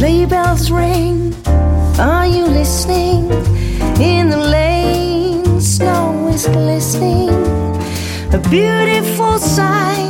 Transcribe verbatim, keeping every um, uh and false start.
Sleigh bells ring, are you listening? In the lane, snow is glistening. A beautiful sight,